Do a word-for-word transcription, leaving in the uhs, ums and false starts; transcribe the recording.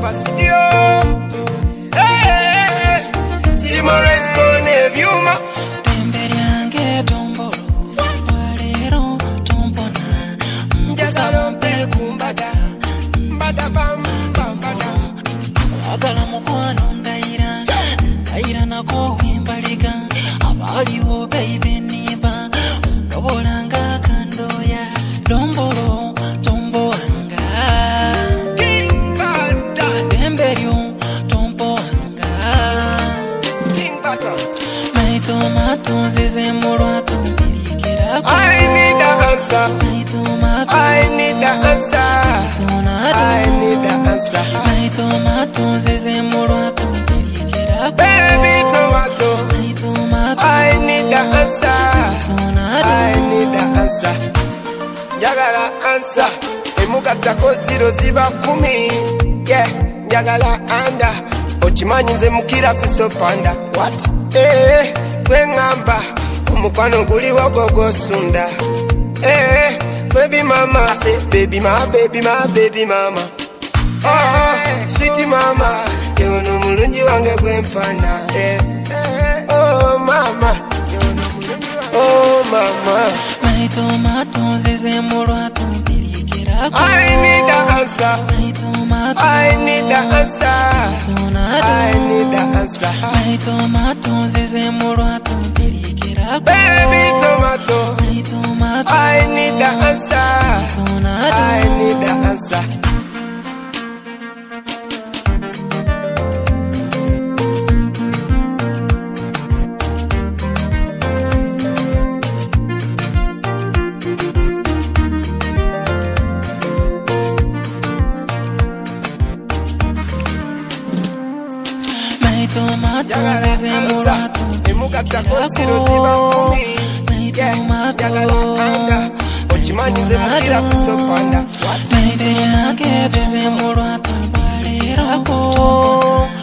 Presidio. Hey, Timores kone vyuma. Temberiange tombolo, walero tombona. Njagala mpe kumbada, mbada bam bam bada. Agala mukwano ndaira, ndaira nako wimbalika. Abaliwo baby niba, ndobolanga kandoya. Dombolo tombo anga, King Bata, temberio tombo anga. King Bata. Tomato zize mulwato birikira ko. I need the answer. Tomato, I need the answer. I need the answer. Tomato zize mulwato birikira ko. Baby tomato, Tomato, I need the answer. I need the answer. Njagala answer. Emukatako zero ziba kumi. Yeah, njagala anda. Ochimanyi nze mukira kusopanda. What? Eh, kwengamba. Omukwano guli wagogo sunda. Eh, baby mama. I say baby my baby my baby mama. Oh, sweetie mama. Yono mulungi wange gwempana. Eh, oh mama. Oh mama. my tomato zize mulwato birikira ko. I need the answer. My tomato, I need the answer. I need the answer. my tomato zize mulwato birikira ko. Baby tomato, My tomato, I need the answer. I need the answer. my tomato zize mulwato Emukatako zero ziba kumi. Yeah, njagala anda. Ochimanyi nze mukira kusopanda. What? My tomato zize mulwato birikira ko.